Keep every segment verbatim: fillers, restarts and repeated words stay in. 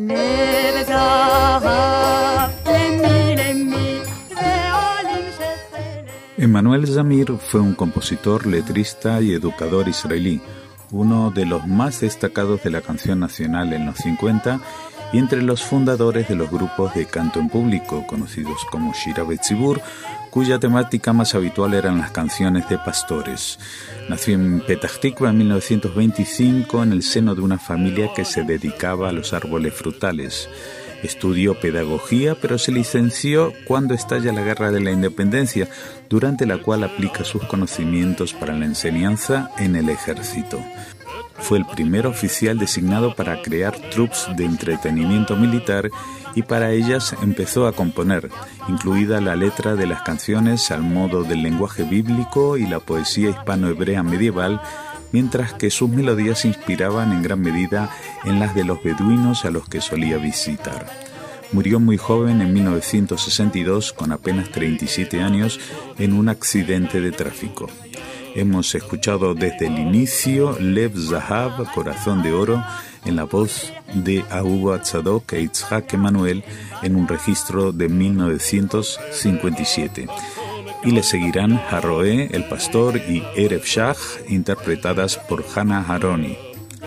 Emmanuel Zamir fue un compositor, letrista y educador israelí, uno de los más destacados de la canción nacional en los cincuenta y entre los fundadores de los grupos de canto en público, conocidos como Shira Betzibur, cuya temática más habitual eran las canciones de pastores. Nació en Petah Tikva en mil novecientos veinticinco en el seno de una familia que se dedicaba a los árboles frutales. Estudió pedagogía, pero se licenció cuando estalla la Guerra de la Independencia, durante la cual aplica sus conocimientos para la enseñanza en el ejército. Fue el primer oficial designado para crear troupes de entretenimiento militar y para ellas empezó a componer, incluida la letra de las canciones al modo del lenguaje bíblico y la poesía hispano-hebrea medieval, mientras que sus melodías se inspiraban en gran medida en las de los beduinos a los que solía visitar. Murió muy joven en mil novecientos sesenta y dos, con apenas treinta y siete años, en un accidente de tráfico. Hemos escuchado desde el inicio Lev Zahav, Corazón de Oro, en la voz de Ahuva Tzadok e Itzhak Emanuel, en un registro de mil novecientos cincuenta y siete. Y le seguirán Haroé, el pastor, y Erev Shach, interpretadas por Hannah Haroni.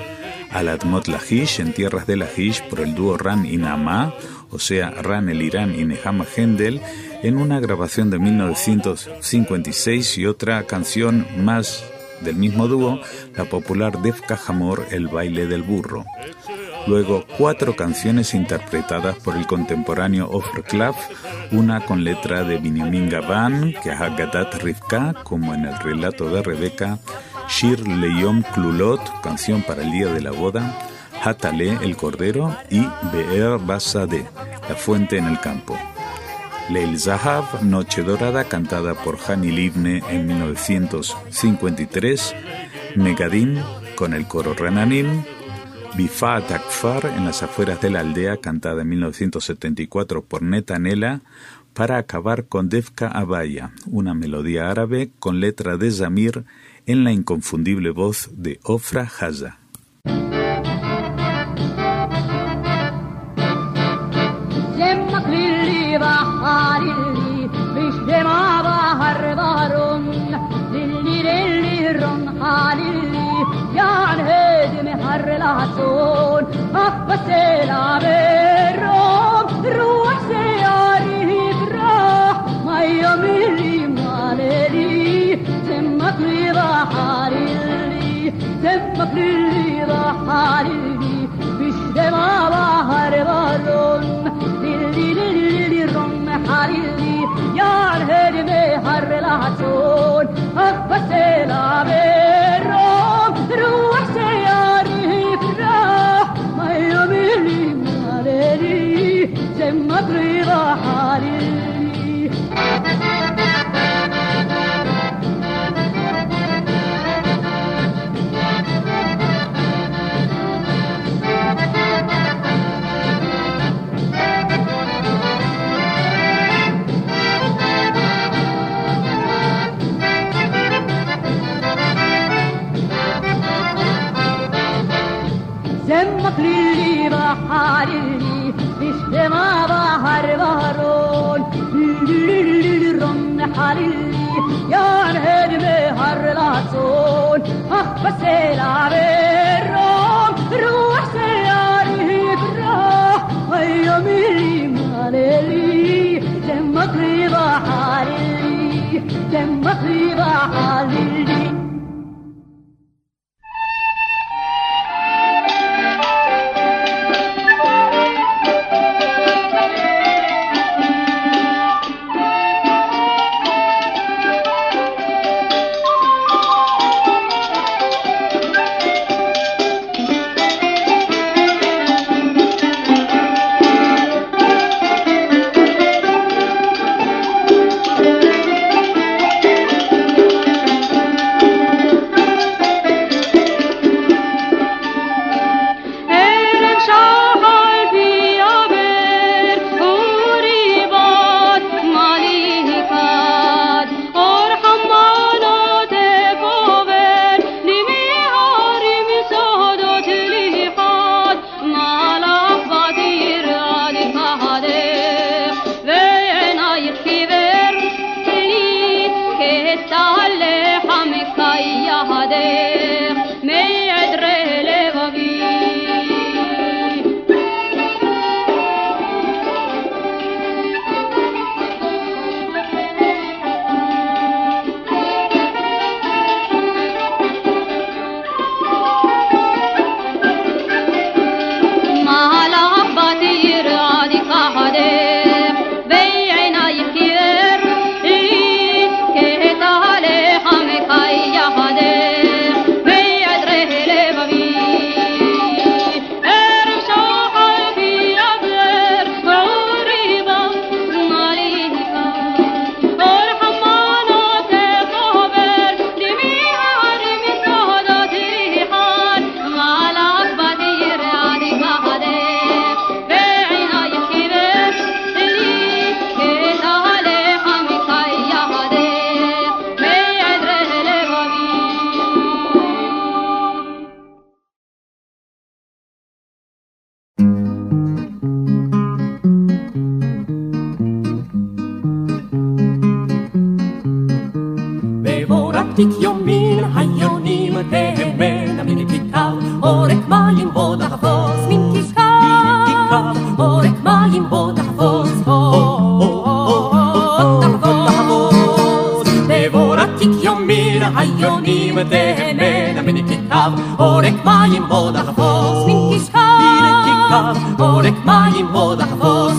Al-Admot Lahish, en tierras de Lahish, por el dúo Ran y Naamá, o sea, Ran Eliran y Nehama Hendel, en una grabación de mil novecientos cincuenta y seis, y otra canción más del mismo dúo, la popular Defka Hamor, El baile del burro. Luego, cuatro canciones interpretadas por el contemporáneo Offer Klaff, una con letra de Binyamin Gabán, que es Haggadat Rivka, como en el relato de Rebeca, Shir Leyom Klulot, canción para el día de la boda, Hatale, el cordero, y Be'er Basadeh, la fuente en el campo. Leil Zahav, Noche Dorada, cantada por Hani Livne en mil novecientos cincuenta y tres, Megadim, con el coro Renanim, Bifat Akfar, en las afueras de la aldea, cantada en mil novecientos setenta y cuatro por Netanela, para acabar con Defka Abaya, una melodía árabe con letra de Zamir en la inconfundible voz de Ofra Haza. Relación, afase la verro, ruach se aribra, mayamili maleli, semakli baharili, semakli baharili, bishdema bahar baron, lili lili rom harili, yar hedme har relación, afase la verro, ruach se مغرب حالي سمك لي بحالي ما بحر بحرون الرم حليلي يا نهر بحر العصون أخ بس العبيرون روح سياري براح هيا ميلي ماليلي دمك لي بحالي دمك لي بحالي יומין היונים תהמנה מן כיכר עורק מים בו תחפוש מן כיכר עורק מים בו תחפוש בבורתיק יומין היונים תהמנה מן כיכר עורק מים בו תחפוש מן כיכר עורק מים בו תחפוש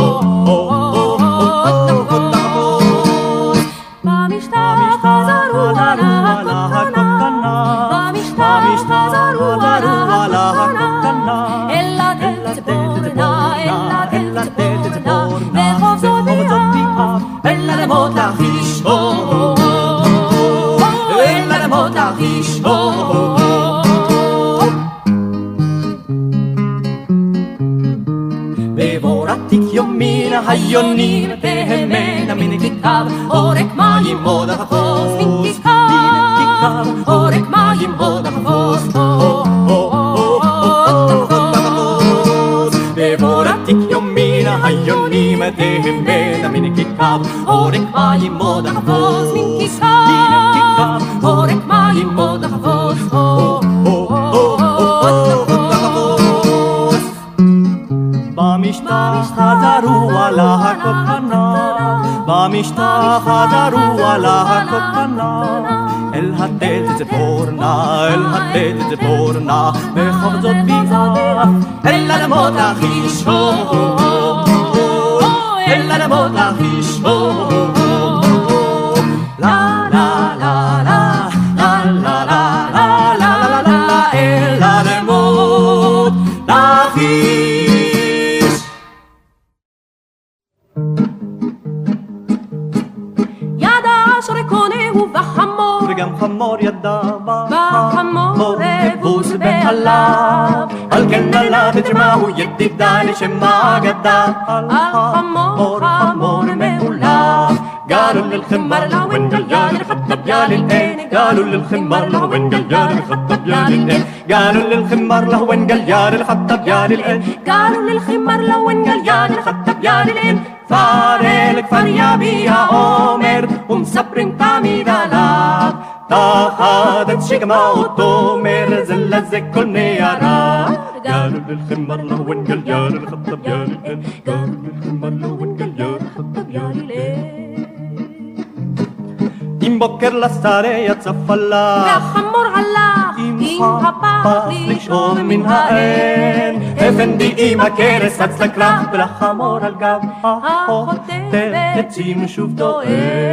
בבורתיק יומין היונים תהמנה מן כיכר עורק מים בו תחפוש מן כיכר עורק מים בו תחפוש בבורתיק יומין היונים תהמנה מן כיכר עורק מים בו תחפוש מן כיכר עורק מים בו תחפוש במשטח חזרו על הקטנה במשטח חזרו על הקטנה אל התת ציפורנה אל התת ציפורנה בחבזות ביעף אל אדמות החישור אל אדמות החישור לה לה לה לה לה לה לה לה לה אל אדמות החישור וגם חמור ידע בחמור אבוס בעליו על כן עליו תשמעו ידידה לשם אגדה על חמור חמור מעולב قالوا للخمار لو ان جلجال الخطب يا للعين قالوا للخمار لو ان جلجال الخطب يا للعين قالوا للخمار لو ان جلجال الخطب يا للعين قالوا للخمار لو ان جلجال الخطب يا للعين فارلك فريابي يا عمر ومصبرين تامي دلاب تاخدت شجمة وتومر زلزك كل نيارات قالوا للخمار لو ان جلجال الخطب يا للعين قالوا للخمار لو ان جلجال الخطب يا للعين אם בוקר לשרי יצא עליו והחמור עלה אם הפח לשאוב מן העין אפנדי עם הכרס רץ לקרב ולחמור על גב החוטב עצים שוב טוען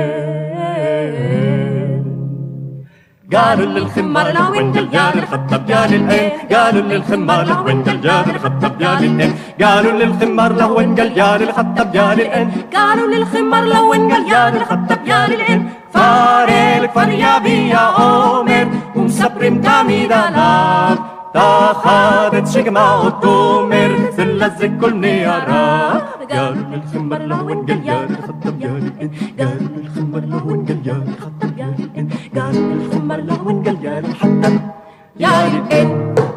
قالوا للخمار لو ان جلجال الخطب يا للعين قالوا للخمار لو ان جلجال الخطب يا للعين قالوا للخمار لو ان جلجال الخطب يا للعين قالوا للخمار لو ان جلجال الخطب يا للعين فارلك فريابي يا عمر ومصبرين تامي دلاب تاخدت شجمة وتومر زلزك كل نيارات قالوا للخمار لو ان جلجال الخطب يا للعين قالوا للخمار لو ان جلجال الخطب يا للعين قالوا للخمار لو ان جلجال الخطب يا للعين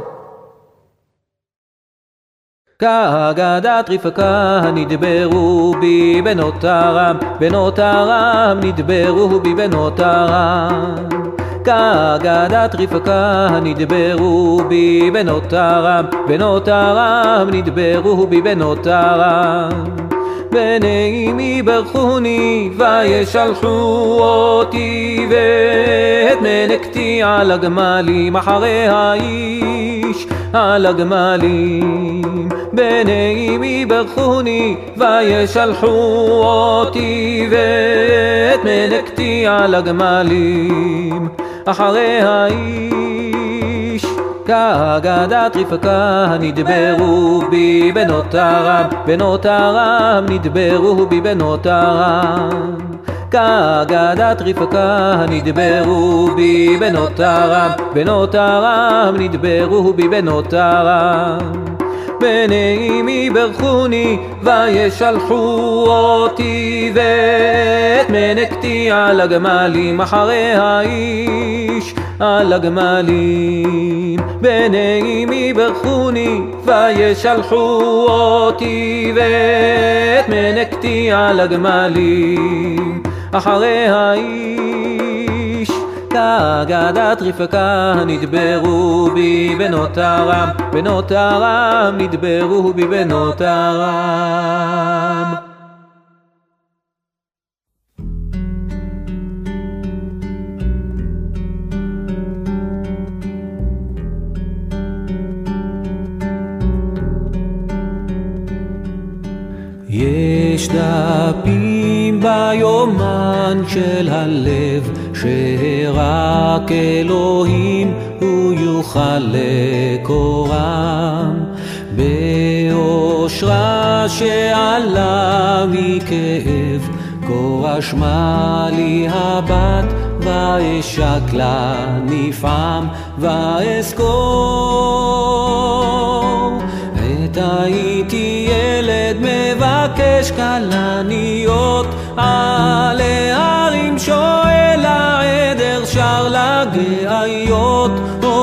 כאגדת רבקה נדברו בי בנות ארם בנות ארם נדברו בי בנות ארם כאגדת רבקה נדברו בי בנות ארם בנות ארם נדברו בי בנות ארם בני אמי ברכוני וישלחו אותי ואת מלכתי על הגמלים אחרי האיש על הגמלים בני אמי ברכוני וישלחו אותי ואת מלכתי על הגמלים אחרי האיש כאגדת רבקה נדברו בי בנות ארם בנות ארם נדברו בי בנות ארם כאגדת רבקה נדברו בי בנות ארם בנות ארם נדברו בי בנות ארם בני אמי ברכוני וישלחו אותי ואת מלכתי על הגמלים אחרי האיש על הגמלים בני אמי ברכוני וישלחו אותי ואת מלכתי על הגמלים אחרי האיש כאגדת רבקה נדברו בי בנות ארם, בנות ארם נדברו בי בנות ארם. יש דפים ביומן של הלב שרק אלוהים הוא יוכל לקורם, באושרה שעלה מכאב כה רשמה לי הבת ואשק לה נפעם ואזכור עת הייתי ילד מבקש כלניות על ההרים שואל העדר שר לגאיות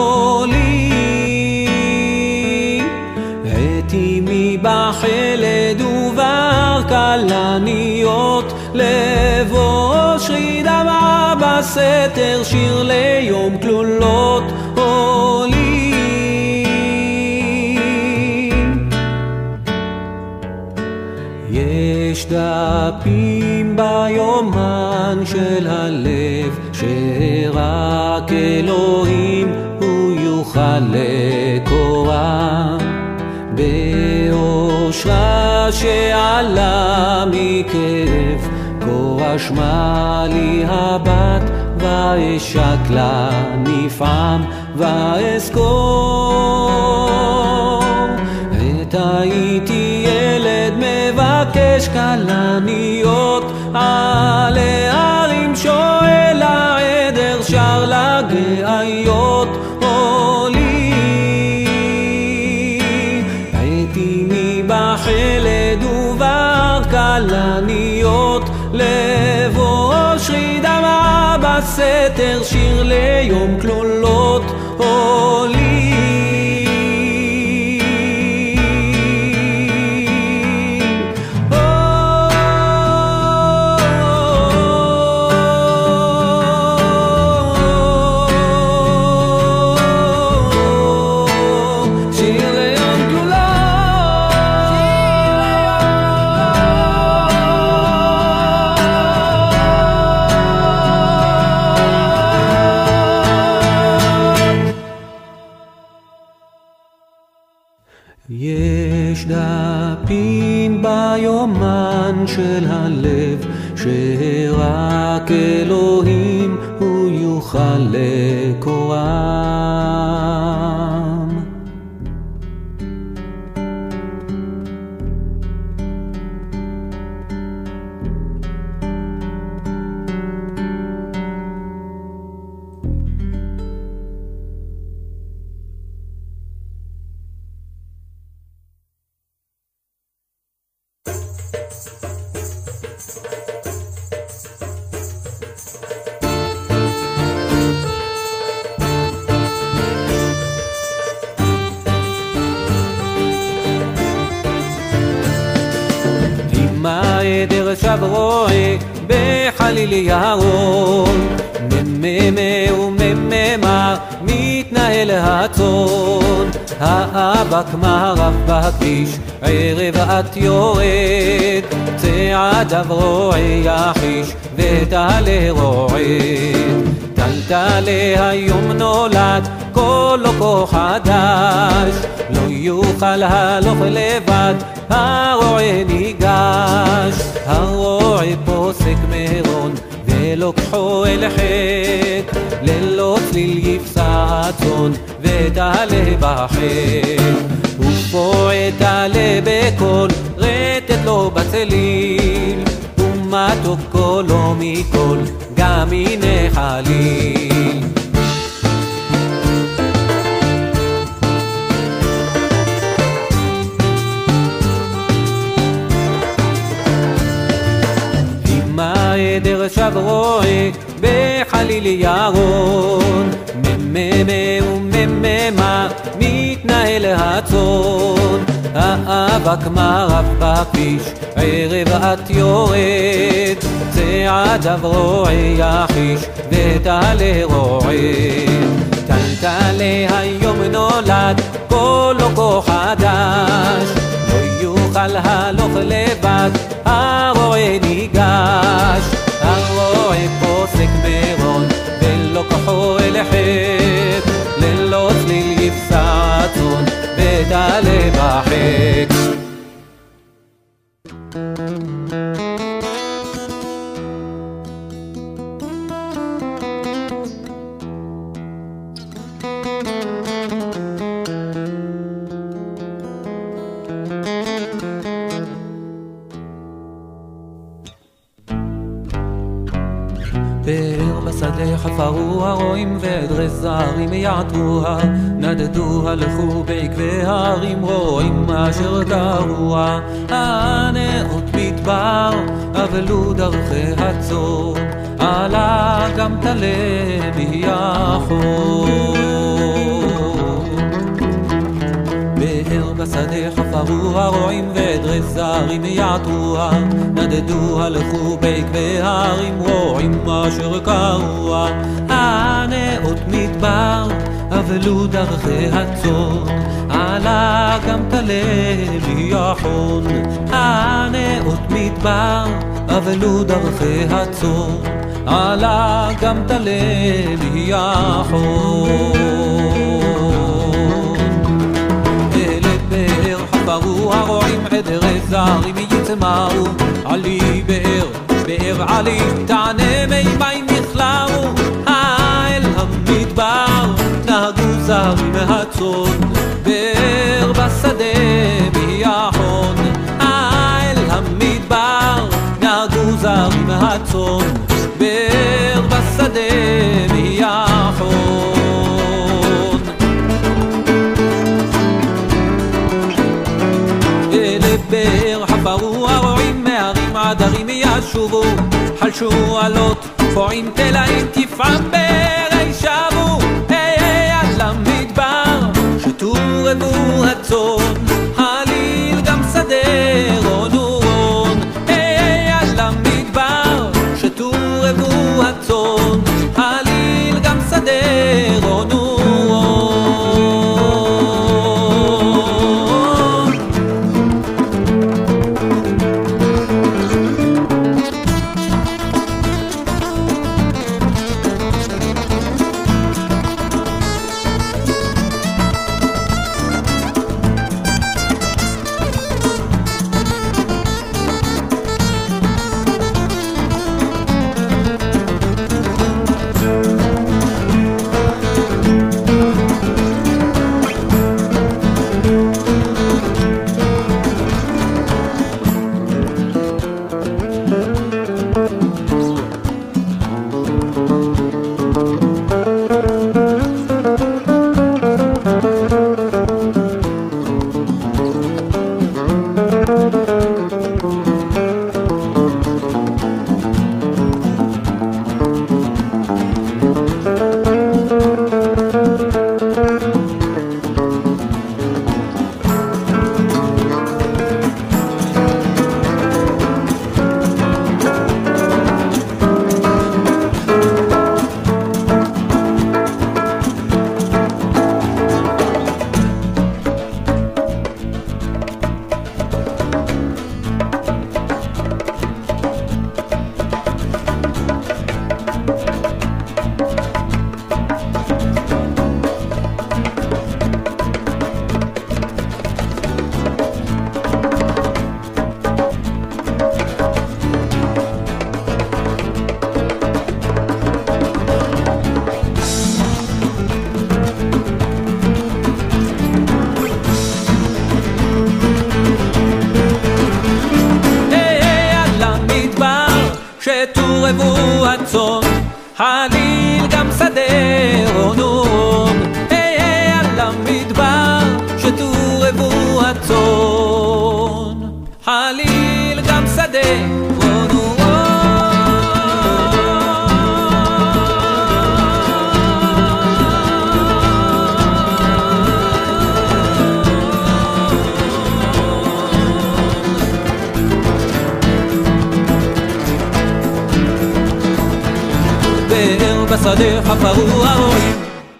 עולי עת אמי בחלד ובר כלניות לבוא אושרי דמעה בסתר שיר ליום כלולות עולי יש דפים ביומן של הלב שרק אלוהים הוא יוכל לקורם, באושרה שעלה מכאב כה רשמה לי הבת ואשק לה נפעם ואזכור עת הייתי ילד מבקש כלניות על ההרים שואל העדר שר לגאיות עולי עת אמי בחלד ובר כלניות לבוא אושרי דמעה בסתר שיר ליום כלולות עולי יש דפים ביומן של הלב שרק אלוהים הוא יוכל לקורם. העדר שב רואה בחליל ירון מממה ומממה מתנהל הצון האבק מערב בכביש ערב את יורד צעדיו רועה יחיש ותעלה רועד טלטלה היום נולד קולו כה חדש לא יוכל הלוך לבד הרועה ניגש הרועה פוסק מרון ולוקחו אל חק ללא צליל יפסע הצאן ותעלה בחק ופועד תעלה בקול רטט לו בצליל ומתוק קולו מכל גם הנה חליל העדר שב רואה בחליל ירון מממה ומממה מתנהל הצאן האבק מערב בכביש, ערב את יורד, צעדיו רועה יחיש, ותעלה רועד. טלטלה היום נולד, קולו כה חדש, לא יוכל הלוך לבד, הרועה ניגש. הרועה פוסק מרון, ולא כוחו אל החק, ללא צליל יפסע צאן, ותעלה בחק. באר בשדה חפרו הרועים ועדרי זרים יעטרוה, נדדו הלכו בעקבי ההרים רועים אשר קרוה. הנאות מדבר אבלו דרכי הצאן, עלה גם תלה מיחון. באר בשדה חפרו הרועים ועדרי זרים יעטרוה, נדדו הלכו בעקבי ההרים רועים אשר קרוה. הנאות מדבר אבלו דרכי הצאן, עלה גם תלה מיחון. הנאות מדבר אבלו דרכי הצאן, עלה גם תלה מיחון. חפרו הרועים עדרי זרים יצמאו, עלי באר, באר עלי, תענה מי מים נכלאו. אל המדבר נהגו זרים מהצאן, באר בשדה מיחון. אל המדבר נהגו זרים מהצאן, באר בשדה מיחון. באר חפרו הרועים מהרים עד הרים ישובו, חלשו עלות פועים תלאים תפעם בערי שבו. היי עד למדבר שתו רבו הצאן, הליל גם שדה רון ורון. היי עד למדבר שתו רבו הצאן, הליל גם שדה רון ורון. רבו הצאן, חליל גם שדה רונון. היי היי על המדבר שתו רבו הצאן, חליל גם שדה רונון. עפרו הרועים.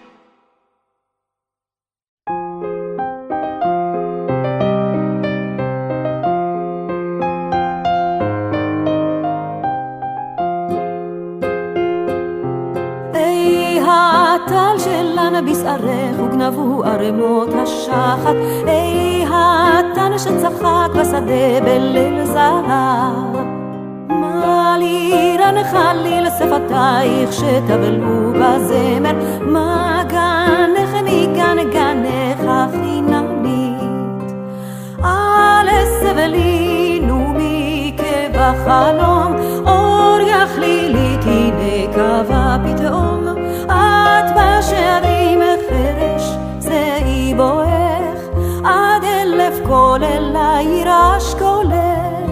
בשערך וגנבו ערמות השחת, אי התן שצחק בשדה בליל זהב. מה לירה נחלי לשפתייך שתבלו בזמר, מה גנך מגן גנך חיננית. על סבלינו מכב החלום, אור יחלילית הנה קווה פתאום. את בשערים חרש זהי בואך, עד אלף כל אלה יירש קולך.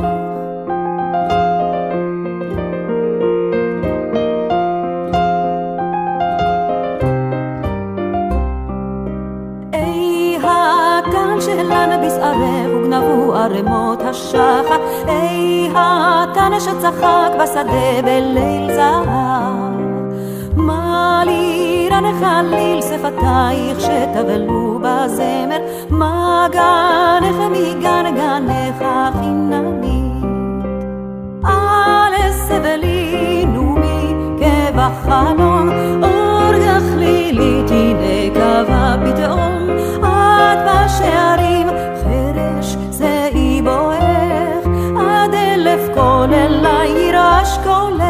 אי התן שלן בשערך וגנבו ערמות השחת, אי התן שצחק בשדה בליל זהב. מה לירה נחליל שפתייך שתבלו בזמר, מה גנך מגן גנך חיננית. על סבלינו מכב החלום, אור יחלילית הנה קווה פתאום. את בשערים חרש זהי בואך, עד אלף כל אלה יירש קולך.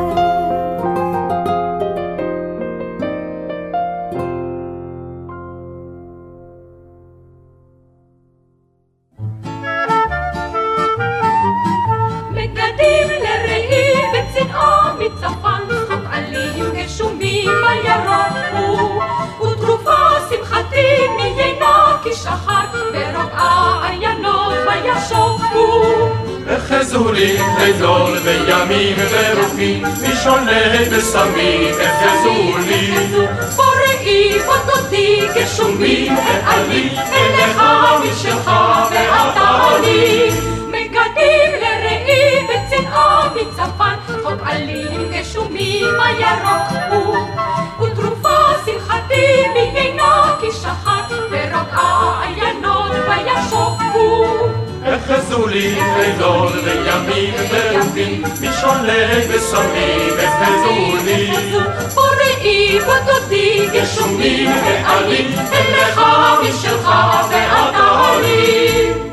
החזו לי לילות וימים ורוחי, משעולי ושמים החזו לי. בוראי בודותי גשומים ועלי, אליך משלך ואתה לי. מגדים לראי בצנעה מצפן, חוק עלים גשומים הירוק הוא, ותרופה שמחתי מיינה כשחת, ורוקעה עיינות וישוק הוא. החזו לי לילות וימים ורוחי, משעולי ושמים החזו לי. בוראי בודותי גשומים ועלי, אליך משלך ואתה לי.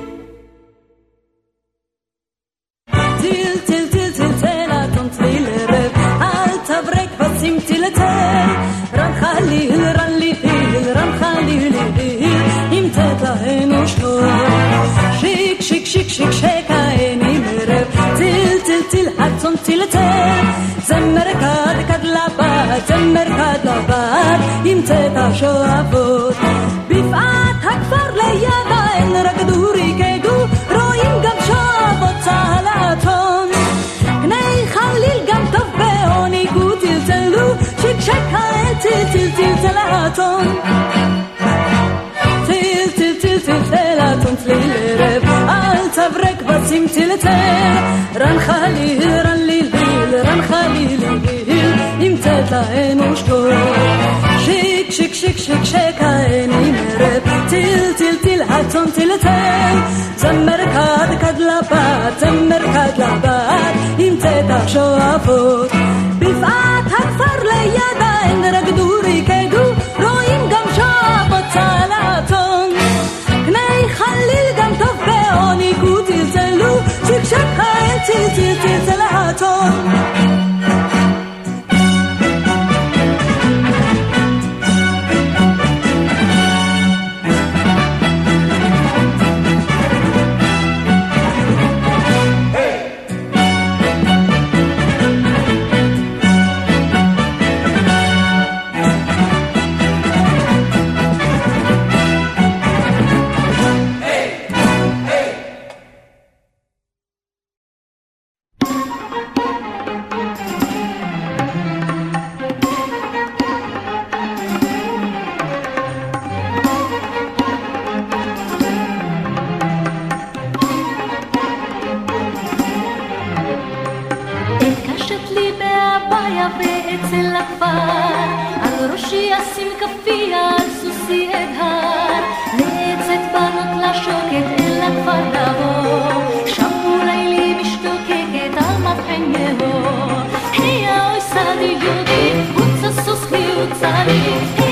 רן חליל, רן ליל, רן חליל, אם תתלהנו שטור. שיק, שיק, שיק, שיק, שיק, העיני מרב, טיל, טיל, טיל, הצון, טיל, טיל. זמר כד, כד לבת, זמר כד לבת, אם תתשאבות. בפעת הכפר ליד העין רקדו ריקדו, רואים גם שבות צהלתון. גני חליל גם טוב בעונגו טלטלו, שיק שיק האל טיל טיל טיל טלטון. טיל טיל טיל טיל טלטון צליל ערב, אל תברק בצים טלטל. רן חליל, רן ליל, רן חליל, אם תתלהנו שטור. שיק שיק שיק שיק שיק העיני מרב, טיל טיל טיל הצון טלטל. זמר כד כד לבת, זמר כד לבת, אם תתשאבות. בפעת הכפר ליד העין רקדו ריקדו, רואים גם שבות צהלתון. גני חליל גם טוב בעונגו טלטלו, שיק שיק האל טיל טיל טיל טלטון. לשים כפי על סוסי את הר, נצאת בנות לשוקת אל הכפר לבוא, שם אולי לי משתוקקת על מבחן יהור. היה אוי סדי יהודי, הוצא סוס לי הוצא לי,